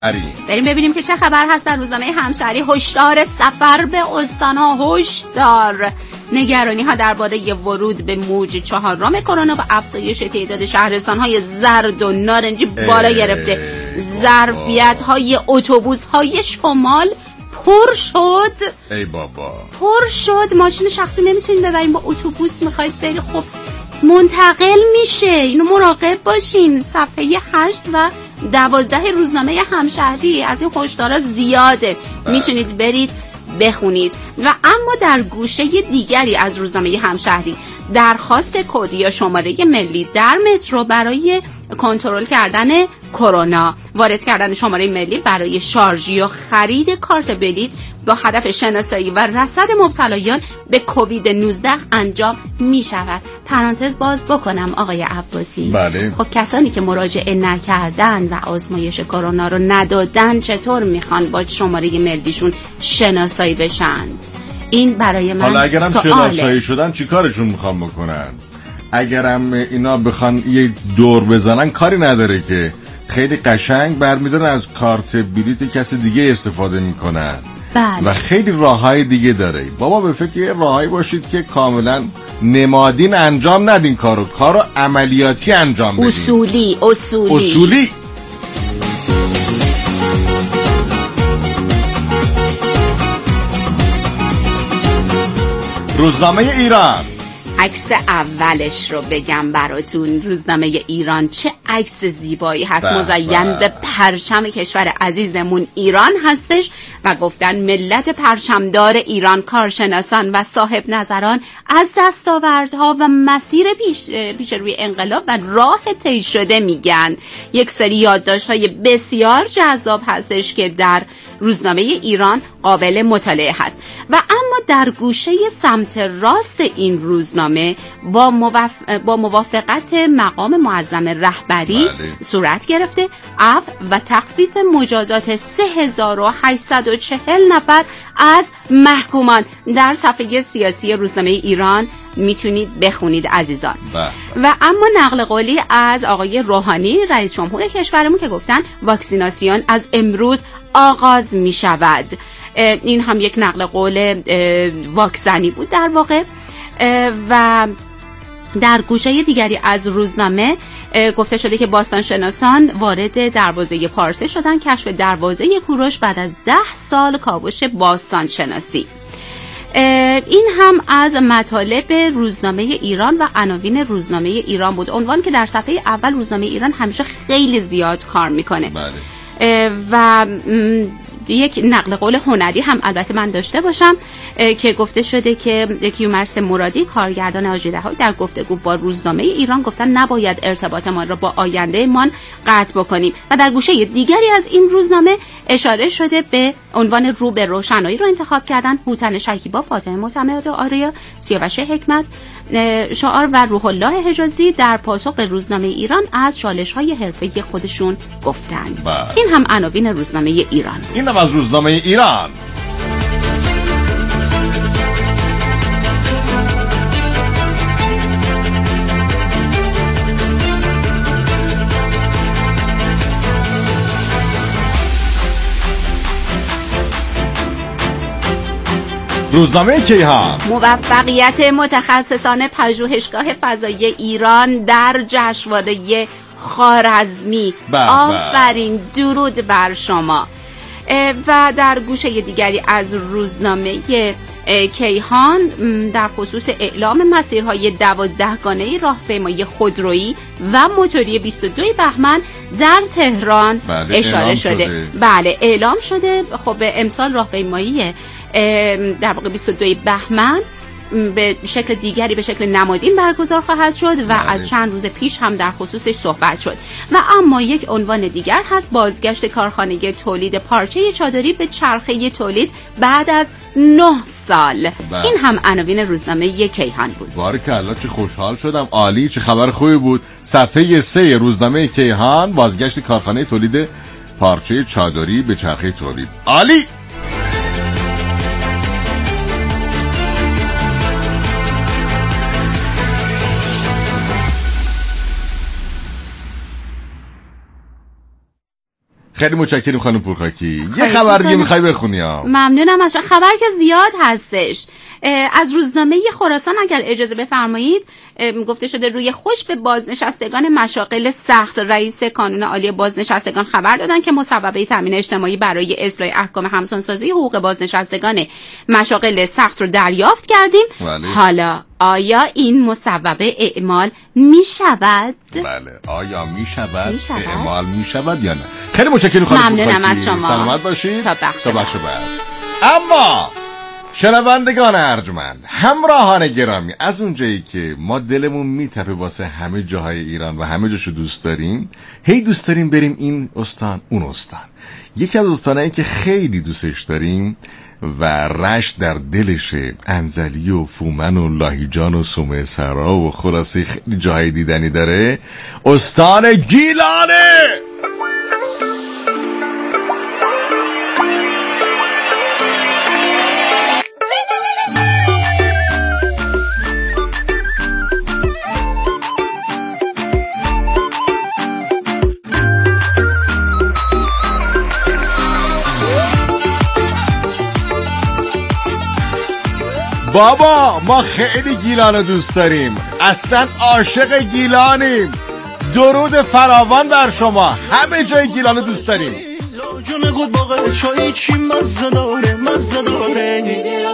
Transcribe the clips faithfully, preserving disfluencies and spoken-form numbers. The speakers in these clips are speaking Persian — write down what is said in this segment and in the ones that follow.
بریم ببینیم که چه خبر هست در روزنامه همشهری. هشدار سفر به استان‌ها، هشدار. نگرانی ها درباره ورود به موج چهارم کرونا و افزایش تعداد شهرستان‌های زرد و نارنجی بالا گرفته. ظرفیت های اتوبوس های شمال پر شد. ای بابا پر شد. ماشین شخصی نمیتونید ببرین، با اتوبوس میخواید برید، خب منتقل میشه. اینو مراقب باشین. صفحه هشت و دوازده روزنامه همشهری از این هشدارا زیاده، میتونید برید بخونید. و اما در گوشه دیگری از روزنامه همشهری، درخواست کد یا شماره ملی در مترو برای کنترل کردن کرونا، وارد کردن شماره ملی برای شارژ یا خرید کارت بلیط با هدف شناسایی و رصد مبتلایان به کووید نوزده انجام می شود. پرانتز باز بکنم آقای عباسی، بله. خب کسانی که مراجعه نکردن و آزمایش کرونا رو ندادن چطور میخوان با شماره ملیشون شناسایی بشن؟ این برای من حالا اگرم سؤاله. شناسایی شدن چی کارشون میخوان بکنن؟ اگرم اینا بخوان یه دور بزنن کاری نداره که، خیلی قشنگ برمیدارن از کارت بلیط کسی دیگه استفاده میکنن. بله. و خیلی راههای دیگه داره. بابا به فکر راههایی باشید که کاملا نمادین انجام ندین کارو، کارو عملیاتی انجام بدین. اصولی اصولی اصولی روزنامه ایران، عکس اولش رو بگم براتون. روزنامه ایران چه عکس زیبایی هست، مزین به پرچم کشور عزیزمون ایران هستش و گفتن ملت پرچمدار ایران، کارشناسان و صاحب نظران از دستاوردها و مسیر پیش پیش روی انقلاب و راه طی شده میگن. یک سری یادداشت‌های بسیار جذاب هستش که در روزنامه ایران قابل مطالعه هست. و اما در گوشه سمت راست این روزنامه با, موف... با موافقت مقام معظم رهبری بله. صورت گرفته عفو و تخفیف مجازات سه هزار و هشتصد و چهل نفر از محکومان. در صفحه سیاسی روزنامه ایران میتونید بخونید عزیزان. بله. و اما نقل قولی از آقای روحانی رئیس جمهور کشورمون که گفتن واکسیناسیون از امروز آغاز میشود. این هم یک نقل قول واکسنی بود در واقع. و در گوشه دیگری از روزنامه گفته شده که باستانشناسان وارد دروازه پارسه شدن، کشف دروازه کوروش بعد از ده سال کاوش باستانشناسی. این هم از مطالب روزنامه ایران و عناوین روزنامه ایران بود. عنوان که در صفحه اول روزنامه ایران همیشه خیلی زیاد کار میکنه. بله. و یک نقل قول هنری هم البته من داشته باشم که گفته شده که کیومرث مرادی کارگردان آژیره‌ها در گفتگو با روزنامه ایران گفتن نباید ارتباط ما را با آینده مان قطع بکنیم. و در گوشه دیگری از این روزنامه اشاره شده به عنوان رو به روشنایی رو انتخاب کردن هوتن شکیبا، فاطمه معتمد و آریا سیاوش حکمت شعار و روح الله حجازی در پاسخ به روزنامه ایران از چالش‌های حرفه‌ای خودشون گفتند. با. این هم عناوین روزنامه ایران. این هم از روزنامه ایران. روزنامه کیهان، موفقیت متخصصان پژوهشگاه فضایی ایران در جشنواره خوارزمی. آفرین، درود بر شما. و در گوشه دیگری از روزنامه کیهان در خصوص اعلام مسیرهای دوازدهگانه راهپیمایی خودرویی و موتوری بیست و دو بهمن در تهران بله، اشاره شده. شده. بله اعلام شده. خب امسال راهپیمایی در واقع بیست و دو بهمن به شکل دیگری به شکل نمادین برگزار خواهد شد و بله. از چند روز پیش هم در خصوصش صحبت شد. و اما یک عنوان دیگر هست بازگشت کارخانه تولید پارچه چادری به چرخه تولید بعد از نه سال. بله. این هم عناوین روزنامه کیهان بود. بارکالله، چه خوشحال شدم. عالی، چه خبر خوبی بود. صفحه سه روزنامه کیهان، بازگشت کارخانه تولید پارچه چادری به چرخه تولید. عالی. خیلی متشکرم خانم پورخاکی. یه خبر دیگه میخوای بخونی ها؟ ممنونم از خبر که زیاد هستش. از روزنامه خراسان اگر اجازه بفرمایید، گفته شده روی خوش به بازنشستگان مشاغل سخت. رئیس کانون عالی بازنشستگان خبر دادن که مصوبه تامین اجتماعی برای اصلاح احکام همسانسازی حقوق بازنشستگان مشاغل سخت رو دریافت کردیم. بله. حالا آیا این مصوبه اعمال می شود؟ بله، آیا می شود؟ اعمال می شود یا نه؟ خیلی متشکرم خانم پورخاکی. ممنونم از شما. سلامت باشید. تا بخش تا بخش بعد. اما شنوندگان ارجمند، همراهان گرامی، از اونجایی که ما دلمون میتپه واسه همه جاهای ایران و همه جاشو دوست داریم، هی دوست داریم بریم این استان اون استان. یکی از استانایی که خیلی دوستش داریم و رشت در دلشه، انزلی و فومن و لاهیجان و سومه سرا و خلاصه خیلی جاهای دیدنی داره، استان گیلانه. بابا ما خیلی گیلان دوست داریم، اصلا عاشق گیلانیم. درود فراوان بر شما، همه جای گیلان دوست داریم. جون گود باقل چایی چی مزه داره مزه داره،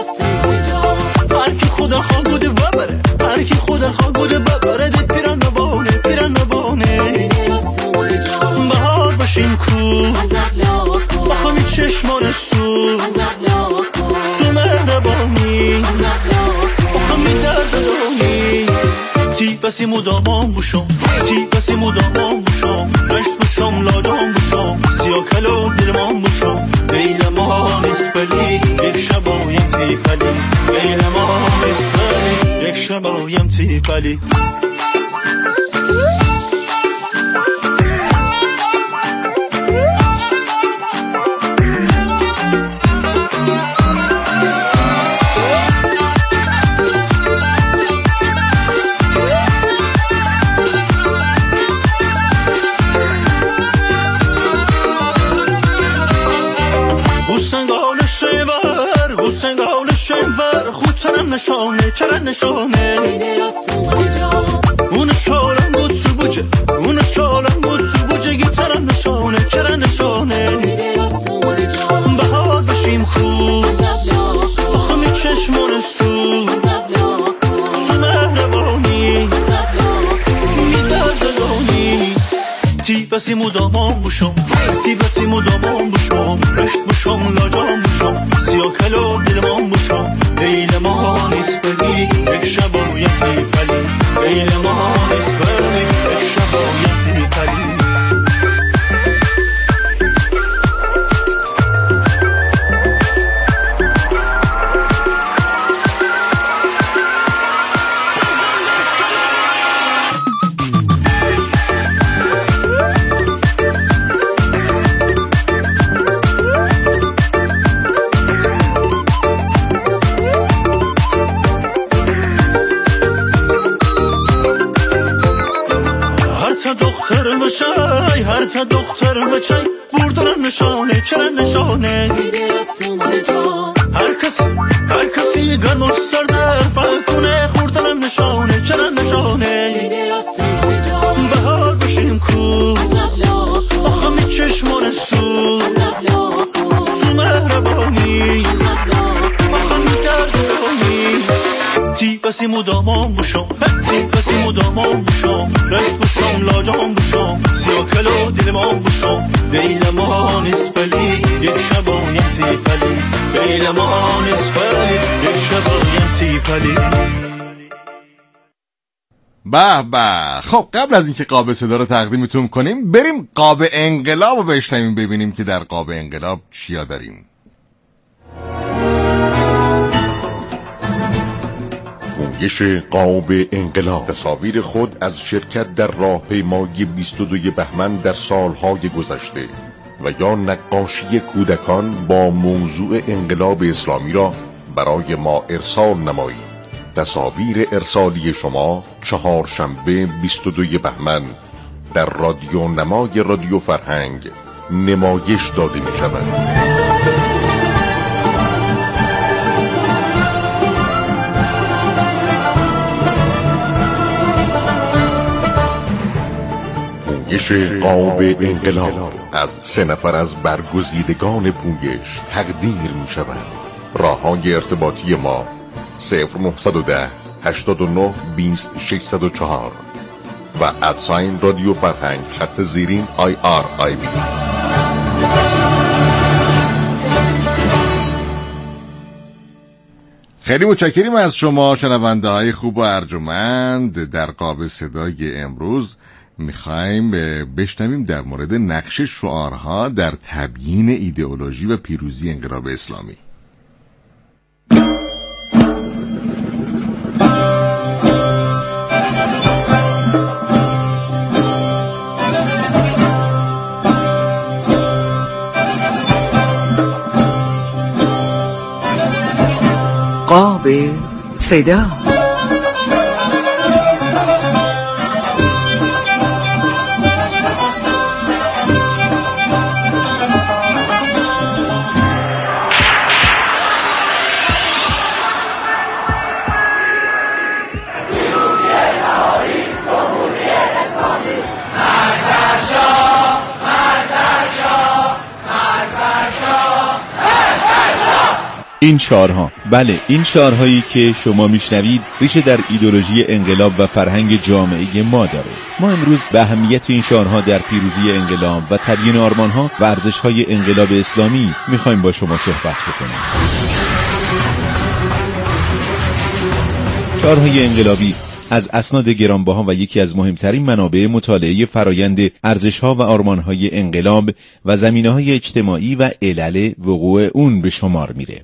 هر کی خدا خواه گوده ببره، هر کی خدا خواه گوده ببره، ده پیران نبانه پیران نبانه. بهار باشیم کو بخوامی چشمان سو تو مهربانی بخوامی درد دانی. تی بسی مدامان بوشم تی بسی مدامان بوشم، رشت بوشم لادام بوشم، سیاه کلو دلمان بوشم. بیل ما نیست بلی یک شبایم تی پلی، بیل ما نیست بلی یک شبایم تی پلی. سنگال شنور خودترم نشانه چرا نشانه، اون شالم بود سو بوجه اون شالم بود سو بوجه گیترم نشانه چرا نشانه. بهار بشیم خوب بخوامی چشمان سو سو مهربانی میدردگانی. تی بسی مدامان بوشم تی بسی مدامان بوشم، رشت بوشم لاجام بوشم، سیاه کلو دلمان بوشم. لیل ما نیست بلی یک شبایتی پلی، لیل ما نیست بلی یک شبایتی پلی. هر تا دختر بچای بردارم نشانه چرا نشانه. هر کسی هر کسی گرم و سرده فکنه خوردنم نشانه چرا نشانه. بهار بشیم کو آخمی چشمان سو سو مهربانی آخمی گردانی. تی بسی مدامان بوشم تی بسی مدامان بوشم، رشت بوشم لاجام بوشم، سیاه کلو دلمان بوشم. بیل ما نیست بلی یک شبایم تی پلی، بیل ما نیست بلی یک شبایم تی پلی. به به. خب قبل از اینکه قاب صدا رو تقدیمتون کنیم، بریم قاب انقلاب رو بشنویم ببینیم که در قاب انقلاب چیا داریم. گویش قاب انقلاب، تصاویر خود از شرکت در راهپیمایی بیست و دو بهمن در سالهای گذشته و یا نقاشی کودکان با موضوع انقلاب اسلامی را برای ما ارسال نمایید. تصاویر ارسالی شما چهارشنبه بیست و دو بهمن در رادیو نمای رادیو فرهنگ نمایش داده می شود. پویش قاب انقلاب از سه نفر از برگزیدگان پویش تقدیر می شود. راه‌های ارتباطی ما صفر نهصد و ده هشتاد و نه بیست ششصد و چهار و ادساین رادیو فرهنگ خط زیرین آی آر آی بی. خیلی متشکریم از شما شنونده های خوب و ارجمند. در قاب صدای امروز میخوایم بشنویم در مورد نقش شعارها در تبیین ایدئولوژی و پیروزی انقلاب اسلامی. قاب صدا. این شعارها، بله این شعارهایی که شما میشنوید ریشه در ایدئولوژی انقلاب و فرهنگ جامعه ما داره. ما امروز به اهمیت این شعارها در پیروزی انقلاب و تبیین آرمانها و ارزش‌های انقلاب اسلامی میخوایم با شما صحبت بکنیم. شعارهای انقلابی از اسناد گرانبها و یکی از مهمترین منابع مطالعه فرایند ارزش‌ها و آرمان‌های انقلاب و زمینه‌های اجتماعی و علل وقوع اون به شمار میره.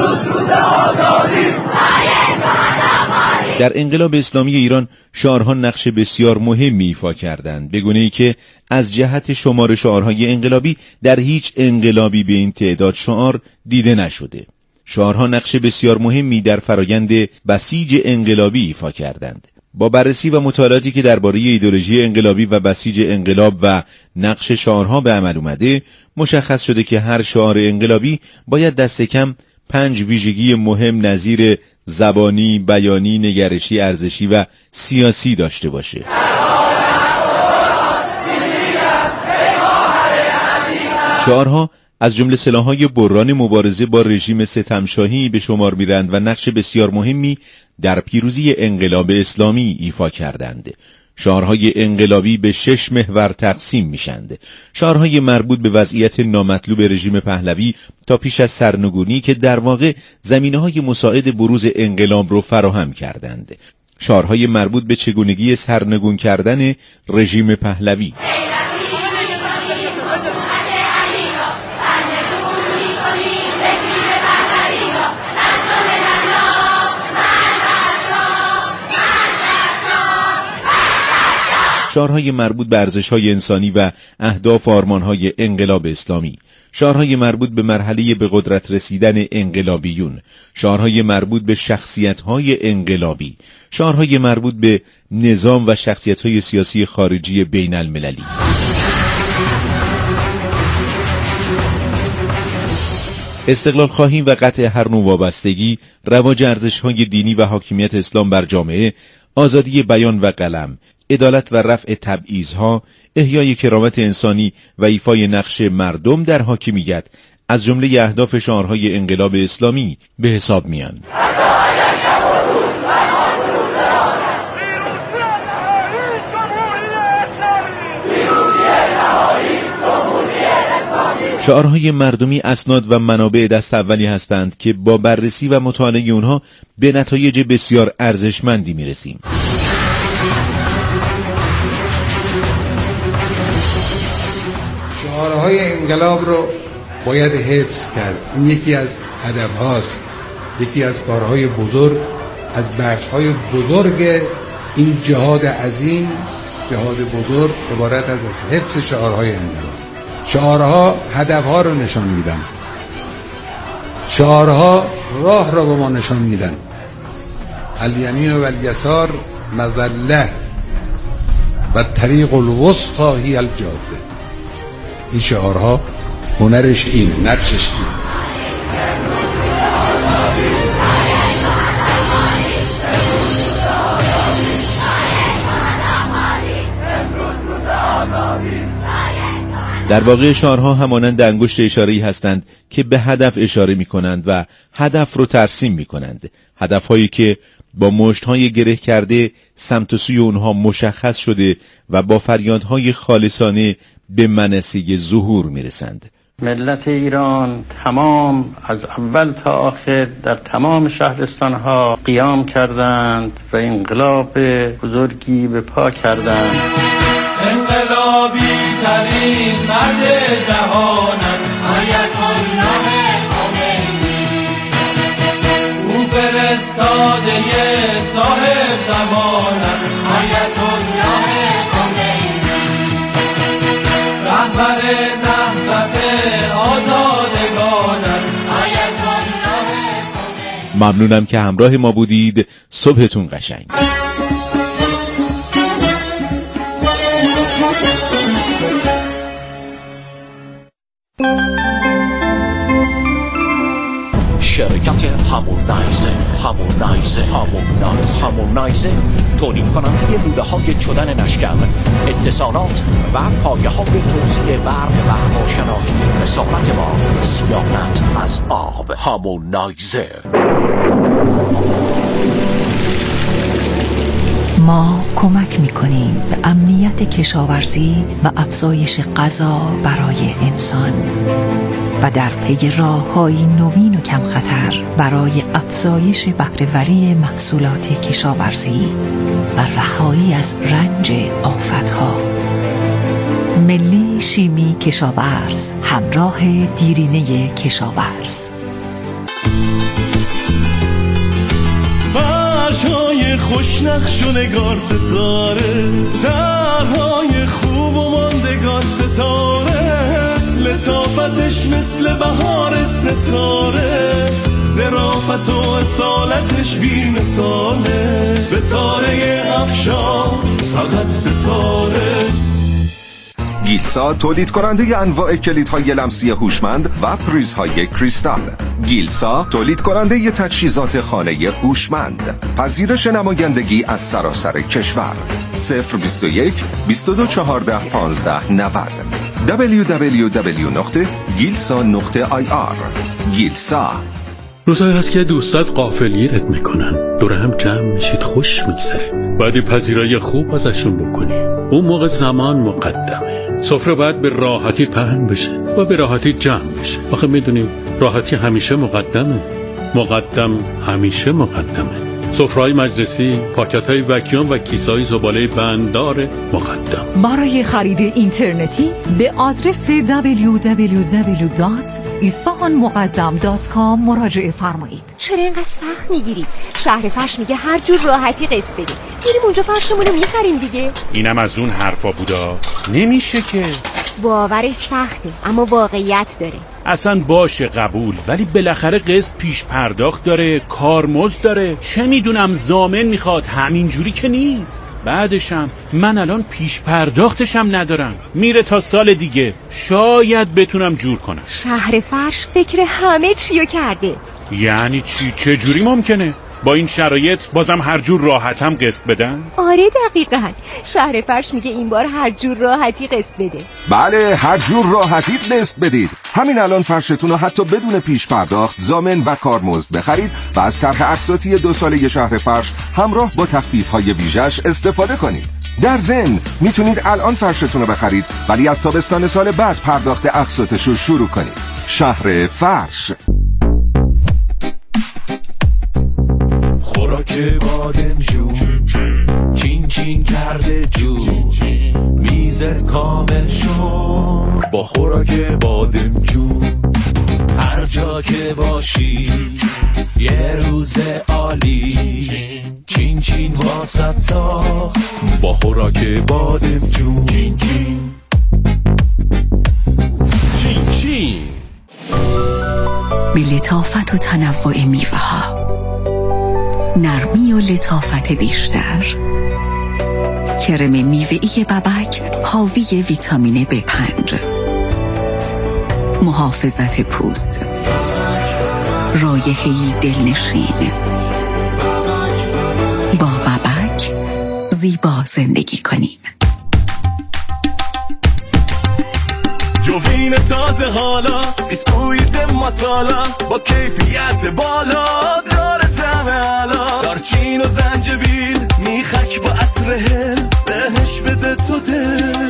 در انقلاب اسلامی ایران شعارها نقش بسیار مهمی ایفا کردند، به گونه‌ای که از جهت شمار شعارهای انقلابی در هیچ انقلابی به این تعداد شعار دیده نشده. شعارها نقش بسیار مهمی در فرایند بسیج انقلابی ایفا کردند. با بررسی و مطالعاتی که درباره ایدئولوژی انقلابی و بسیج انقلاب و نقش شعارها به عمل اومده، مشخص شده که هر شعار انقلابی باید دست کم پنج ویژگی مهم نظیر زبانی، بیانی، نگرشی، ارزشی و سیاسی داشته باشه. شعارها از جمله سلاح‌های بران مبارزه با رژیم ستمشاهی به شمار می‌رند و نقش بسیار مهمی در پیروزی انقلاب اسلامی ایفا کردند. شعارهای انقلابی به شش محور تقسیم میشند. شعارهای مربوط به وضعیت نامطلوب رژیم پهلوی تا پیش از سرنگونی که در واقع زمینه‌های مساعد بروز انقلاب رو فراهم کردند. شعارهای مربوط به چگونگی سرنگون کردن رژیم پهلوی. شعارهای مربوط به ارزش‌های انسانی و اهداف و آرمان‌های انقلاب اسلامی. شعارهای مربوط به مرحله به قدرت رسیدن انقلابیون. شعارهای مربوط به شخصیت‌های انقلابی. شعارهای مربوط به نظام و شخصیت‌های سیاسی خارجی بین المللی. استقلال خواهی و قطع هر نوع وابستگی، رواج ارزش‌های دینی و حاکمیت اسلام بر جامعه، آزادی بیان و قلم، عدالت و رفع تبعیض‌ها، احیای کرامت انسانی و ایفای نقش مردم در حاکمیت از جمله اهداف شعارهای انقلاب اسلامی به حساب میان. شعارهای مردمی اسناد و منابع دست اولی هستند که با بررسی و مطالعه اونها به نتایج بسیار ارزشمندی میرسیم. شعارهای انقلاب رو باید حفظ کرد. این یکی از هدف هاست، یکی از کارهای بزرگ، از بخش های بزرگ این جهاد عظیم. جهاد بزرگ عبارت از حفظ شعارهای انقلاب. شعارها هدفها رو نشان میدن، شعارها راه را به ما نشان میدن. الیمین و الیسار مظله و طریق الوسطی هی الجاده. این شعارها هنرش اینه، نقشش اینه. در واقع شعارها همانند انگشت اشاره‌ای هستند که به هدف اشاره می‌کنند و هدف رو ترسیم می‌کنند. هدف‌هایی که با مشت‌های گره کرده سمت و سوی اونها مشخص شده و با فریادهای خالصانه به منصه ظهور می‌رسند. ملت ایران تمام از اول تا آخر در تمام شهرستان‌ها قیام کردند و انقلاب بزرگی به پا کردند. انقلابی ترین مرد جهانم آیت الله خمینی، او فرستاده صاحب زمانم آیت الله خمینی، رهبر نهضت آزادگانم آیت الله خمینی. ممنونم که همراه ما بودید. صبحتون قشنگ. شرکت هامونایزر هامونایزر هامونایزر هامونایزر تولید کننده لوله های چدن نشگر، اتصالات و پایه های توزیع برق و روشنایی. رسالت ما صیانت از آب. هامونایزر. ما کمک می‌کنیم به امنیت کشاورزی و افزایش غذا برای انسان و در پی راه‌های نوین و کم خطر برای افزایش بهره‌وری محصولات کشاورزی و رهایی از رنج آفت‌ها. ملی شیمی کشاورز، همراه دیرینه کشاورز. فرشای خوشنقش و نگار ستاره، طرحهای خوب و ماندگار ستاره، لطافتش مثل بهار ستاره، ظرافت و اصالتش بی مثاله، ستاره افشان فقط ستاره. گیلسا تولید کننده انواع کلیدهای لمسی هوشمند و پریزهای کریستال. گیلسا تولید کننده تجهیزات خانه هوشمند. پذیرش نمایندگی از سراسر کشور. صفر بیست و یک بیست و دو چهارده پانزده نود. دبلیو دبلیو دبلیو نقطه گیلسا نقطه آی آر. گیلسا. روزایی هست که دوستات غافلگیرت میکنن، دور هم جمع میشید، خوش میگذره، بعدی پذیرایی خوب ازشون بکنی. اون موقع زمان مقدمه، سفره باید به راحتی پهن بشه و به راحتی جمع بشه. آخه میدونیم راحتی همیشه مقدمه، مقدم همیشه مقدمه. سفره‌های مجلسی، پاکت‌های وکیوم و کیسه‌های زباله بنددار مقدم. برای خرید اینترنتی به آدرس دبلیو دبلیو دبلیو دات اصفهان مقدم دات کام مراجعه فرمایید. چرا اینقدر سخت میگیری؟ شهر فرش میگه هر جور راحتی قسط بدیم. میریم اونجا فرشمون رو میخریم دیگه. اینم از اون حرفا بودا. نمیشه که. باورش سخته اما واقعیت داره. اصلا باشه قبول، ولی بالاخره قسط پیش پرداخت داره، کارمزد داره، چه میدونم ضامن میخواد، همینجوری که نیست. بعدشم من الان پیش پرداختشم ندارم، میره تا سال دیگه، شاید بتونم جور کنم. شهر فرش فکر همه چیو کرده. یعنی چی؟ چه جوری ممکنه؟ با این شرایط بازم هر جور راحتم قسط بدن؟ آره دقیقاً، شهر فرش میگه این بار هر جور راحتی قسط بده. بله، هر جور راحتی قسط بدید. همین الان فرشتون رو حتی بدون پیش پرداخت، ضامن و کارمزد بخرید و از طرح اقساطی دو ساله شهر فرش همراه با تخفیف‌های ویژه‌اش استفاده کنید. در ضمن میتونید الان فرشتون رو بخرید ولی از تابستان سال بعد پرداخت اقساطش رو شروع کنید. شهر فرش. خوراک بادمجون چین چین کرده جون، میزت کامل شد با خوراک بادمجون. هر جا که باشی یه روز عالی، چین چین واسط ساخت با خوراک بادمجون. چین چین چین چین به لطافت و تنوع میوه ها، نرمی و لطافت بیشتر. کرم میوه‌ای ببک حاوی ویتامین بی پنج، محافظت پوست، رایحه‌ای دلنشین. با بابک زیبا زندگی کنیم. جوین تازه حالا، بیسکویت مسالا با کیفیت بالا، داره طعم علا، دارچین و زنجبیل میخک با عطر هل، بهش بده تو دل.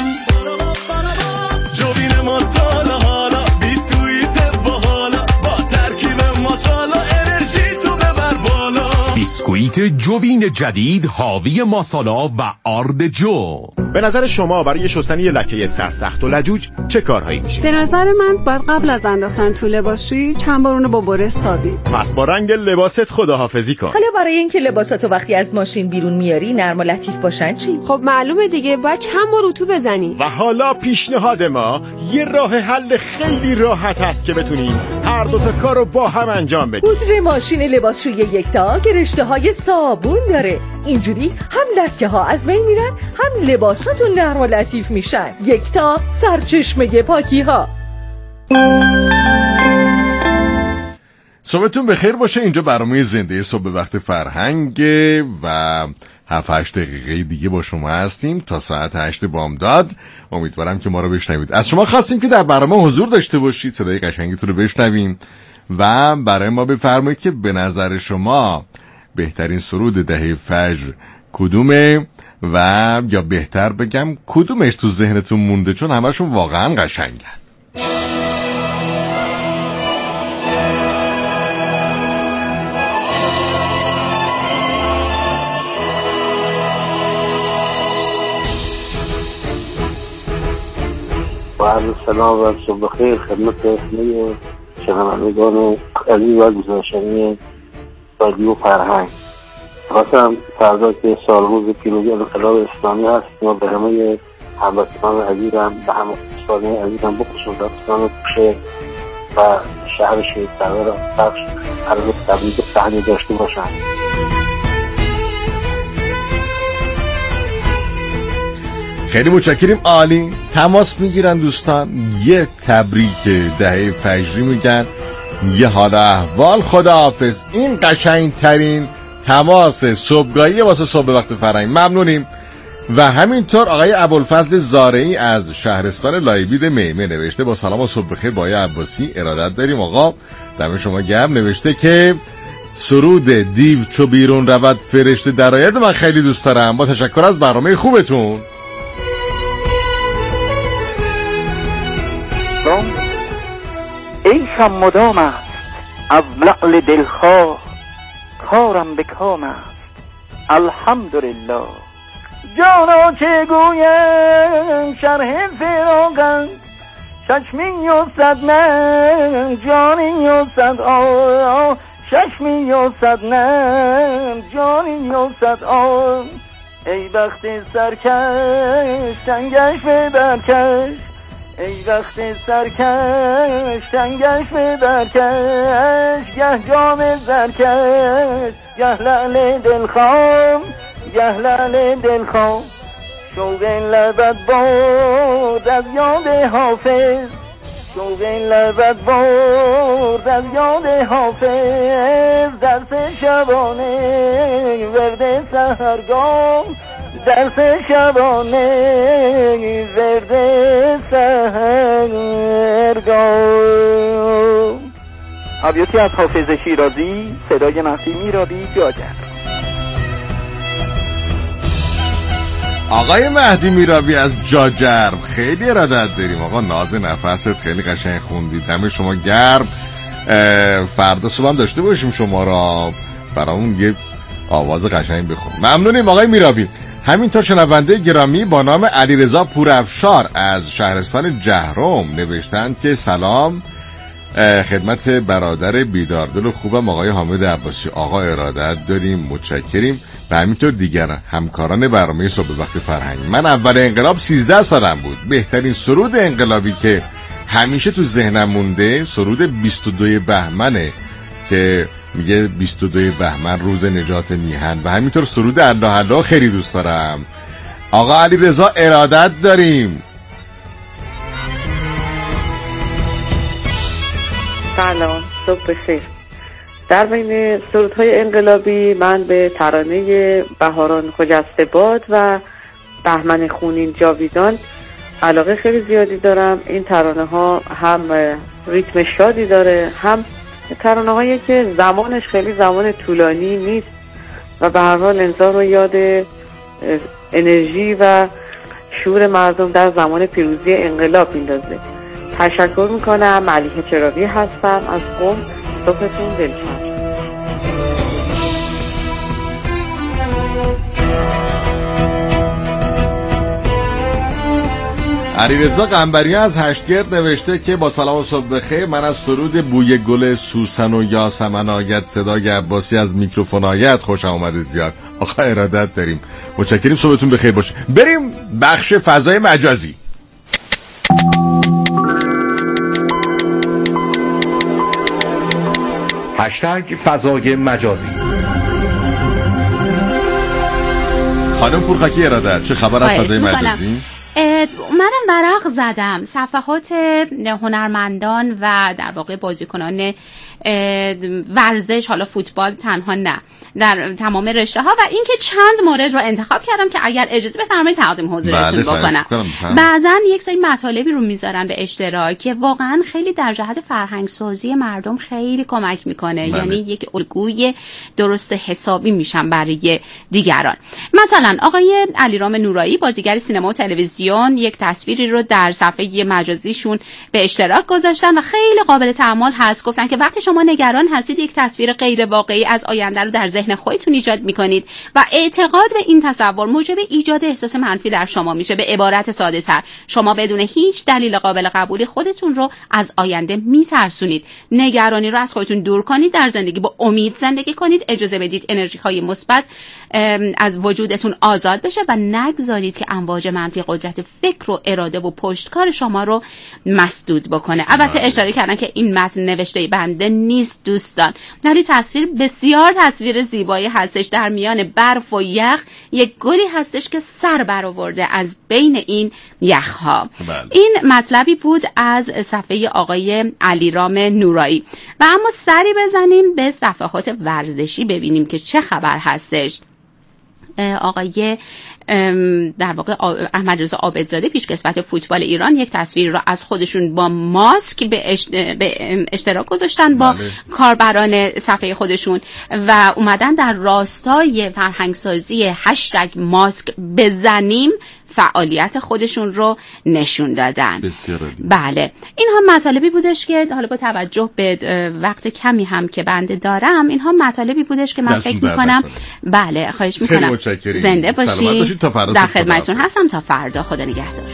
جوین مسالا حالا، بیسکویت باحالا با ترکیب مسالا، انرژی تو ببر بالا. بیسکویت جوین جدید حاوی ماسالا و آرد جو. به نظر شما برای شستن یه لکه سرسخت و لجوج چه کارهایی میشه؟ به نظر من باید قبل از انداختن تو لباسشویی چند بار اونو با بره سابید. پس با رنگ لباست خداحافظی کن. حالا برای اینکه لباساتو وقتی از ماشین بیرون میاری نرم و لطیف باشن چی؟ خب معلومه دیگه، باید چند بار اتو بزنی. و حالا پیشنهاد ما یه راه حل خیلی راحت هست که بتونیم هر دو تا کارو با هم انجام بدیم. پودر ماشین لباسشویی یکتا که رشته‌های صابون داره. اینجوری هم لکه ها از بین میرن، هم لباساتون نرم و لطیف میشن. یکتا، سرچشمه پاکی ها. صبحتون بخیر باشه. اینجا برنامه زنده صبح وقت فرهنگ و هفت هشت دقیقه دیگه با شما هستیم تا ساعت هشت بامداد. امیدوارم که ما رو بشنوید. از شما خواستیم که در برنامه حضور داشته باشید، صدای قشنگتون رو بشنویم و برای ما بفرمایید که به نظر شما بهترین سرود دهه فجر کدومه و یا بهتر بگم کدومش تو ذهنتون مونده، چون همشون واقعا قشنگن. با عرض سلام و صبح بخیر خدمت همه شنوندگان عزیز و گزارشگران رادیو فرهنگ. خواستم فردا که سالروز پیروزی انقلاب اسلامی هست، ما به همه هموطنان عزیزم به هموطنان عزیزم بخصوص داستان کوشه و شهر شهید سرور بخش عرض تبریک صحنه داشته باشند. خیلی متشکریم. عالی. تماس میگیرن دوستان، یه تبریک دهه فجری میگن، یه حال احوال، خداحافظ. این قشنگ ترین تماس صبحگاهی واسه صبح وقت فرهنگ. ممنونیم. و همینطور آقای ابوالفضل زارعی از شهرستان لایبید میمه نوشته با سلام و صبح بخیر با آقای عباسی ارادت داریم آقا، دم شما گرم. نوشته که سرود دیو چو بیرون رود فرشته درآید من خیلی دوست دارم. با تشکر از برنامه خوبتون. عیشم مدام است از لعل دلخواه، کارم به کام است الحمدلله. جانا چه گویم شرح فراقم، چشمی و صد نه جانی و صد آه، چشمی و صد نه جانی و صد آه. ای بخت سرکش تنگش به برکش، ای وقت سرکش تنگش به برکش، گه جام زرکش گه لعل دلخواه، گه لعل دلخواه. شوق لبت باد از یاد حافظ، شوق لبت باد از یاد حافظ. درس شبانه ورد سحرگاه، درس شبانه ورد سحرگاه. ابیاتی از حافظ شیرازی، صدای مهدی میرابی جاجر. آقای مهدی میرابی از جاجر خیلی ارادت داریم آقا. ناز نفست خیلی قشنگ خوندید، دم شما گرم. فردا صبح هم داشته باشیم شما را برامون یه آواز قشنگ بخونید. ممنونیم آقای میرابی. همینطور شنونده گرامی با نام علیرضا پورافشار از شهرستان جهرم نوشتند که سلام خدمت برادر بیداردل خوبم آقای حامد عباسی. آقا ارادت داریم، متشکریم. و همینطور دیگر همکاران برنامه صبح وقت فرهنگ. من اول انقلاب سیزده سالم بود. بهترین سرود انقلابی که همیشه تو ذهنم مونده سرود بیست و دو بهمنه که میگه بیست و دو بهمن روز نجات میهن. و همینطور سرود الله الله خیلی دوست دارم. آقا علیرضا ارادت داریم. سلام، صبح بخیر. در بین سرودهای انقلابی من به ترانه بهاران خجسته باد و بهمن خونین جاویدان علاقه خیلی زیادی دارم. این ترانه ها هم ریتم شادی داره، هم ترانه هایی که زمانش خیلی زمان طولانی نیست و به هر حال انسان رو یاد انرژی و شور مردم در زمان پیروزی انقلاب میندازه. تشکر میکنم. ملیحه چراغی هستم از قم. صبحتون دلچرخ. علیرضا قنبری از هشتگرد نوشته که با سلام و صبح بخیر، من از سرود بوی گل سوسن و یاسمن آید صدای عباسی از میکروفون آید خوشم اومده زیاد. آقا ارادت داریم، متشکریم، صبحتون بخیر باشه. بریم بخش فضای مجازی. هشتگ فضای مجازی. خانم پورخاکی ارادت، چه خبر از فضای مجازی؟ منم ورق زدم صفحات هنرمندان و در واقع بازیکنان ورزش، حالا فوتبال تنها نه، در تمام رشته ها، و اینکه چند مورد رو انتخاب کردم که اگر اجازه بفرمایید تقدیم حضورتون بکنم. بعضن یک سری مطالبی رو میذارن به اشتراک که واقعا خیلی در جهت فرهنگ سازی مردم خیلی کمک میکنه. بله. یعنی یک الگوی درست حسابی میشن برای دیگران. مثلا آقای علیرام نورایی بازیگر سینما و تلویزیون یک تصویری رو در صفحه مجازیشون به اشتراک گذاشتن و خیلی قابل تأمل هست. گفتن که وقتی شما نگران هستید یک تصویر غیر واقعی از آینده رو در ذهن خودتون ایجاد میکنید و اعتقاد به این تصور موجب ایجاد احساس منفی در شما میشه. به عبارت ساده تر، شما بدون هیچ دلیل قابل قبولی خودتون رو از آینده میترسونید. نگرانی رو از خودتون دور کنید، در زندگی با امید زندگی کنید، اجازه بدید انرژی های مثبت از وجودتون آزاد بشه و نگذارید که امواج منفی قدرت فکر و اراده و پشتکار شما رو مسدود بکنه. البته اشاره کردن که این متن نوشته بنده نیست دوستان، ولی تصویر بسیار تصویر زیبایی هستش. در میان برف و یخ یک گلی هستش که سر برآورده از بین این یخها. بله. این مطلبی بود از صفحه آقای علیرام نورایی. و اما سری بزنیم به صفحات ورزشی ببینیم که چه خبر هستش. آقای در واقع احمد رضا عابدزاده پیشکسوت فوتبال ایران یک تصویر را از خودشون با ماسک به اشتراک گذاشتن با بله. کاربران صفحه خودشون و اومدن در راستای فرهنگسازی هشتگ ماسک بزنیم فعالیت خودشون رو نشون دادن. بله، اینها مطالبی بودش که حالا با توجه به وقت کمی هم که بنده دارم، اینها مطالبی بودش که من فکر میکنم بله خواهش میکنم زنده باشید. در خدمتتون هستم تا فردا. خدا نگهدار.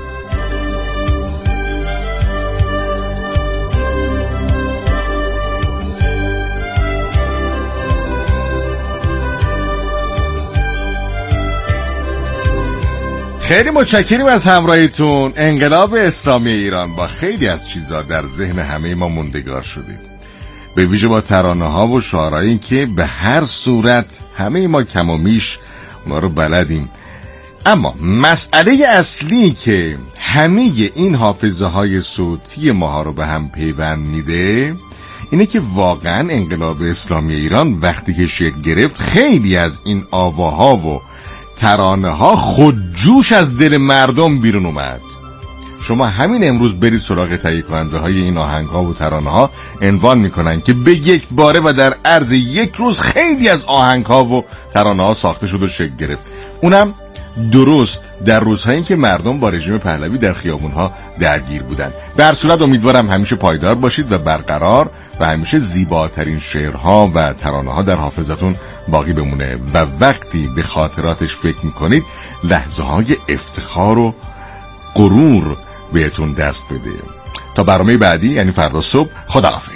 خیلی متشکریم از همراهیتون. انقلاب اسلامی ایران با خیلی از چیزا در ذهن همه ما موندگار شده، به ویژه با ترانه ها و شعرهایی که به هر صورت همه ما کم و میش ما رو بلدیم. اما مسئله اصلی که همه این حافظه های صوتی ما رو به هم پیوند میده اینه که واقعا انقلاب اسلامی ایران وقتی که شکل گرفت خیلی از این آواها و ترانه ها خودجوش از دل مردم بیرون اومد. شما همین امروز برید سراغ تهیه کننده های این آهنگ ها و ترانه ها، عنوان میکنن که به یک باره و در عرض یک روز خیلی از آهنگ ها و ترانه ها ساخته شد و شکل گرفت. اونم درست در روزهایی که مردم با رژیم پهلوی در خیابونها درگیر بودن. به هر صورت امیدوارم همیشه پایدار باشید و برقرار و همیشه زیباترین شعرها و ترانه ها در حافظتون باقی بمونه و وقتی به خاطراتش فکر میکنید لحظه های افتخار و غرور بهتون دست بده. تا برنامه بعدی یعنی فردا صبح، خداحافظ.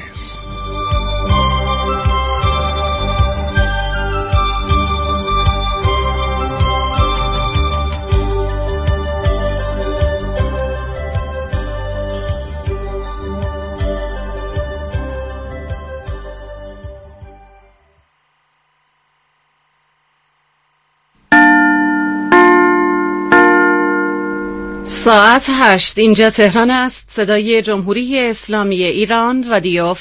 ساعت هشت، اینجا تهران است. صدای جمهوری اسلامی ایران، رادیو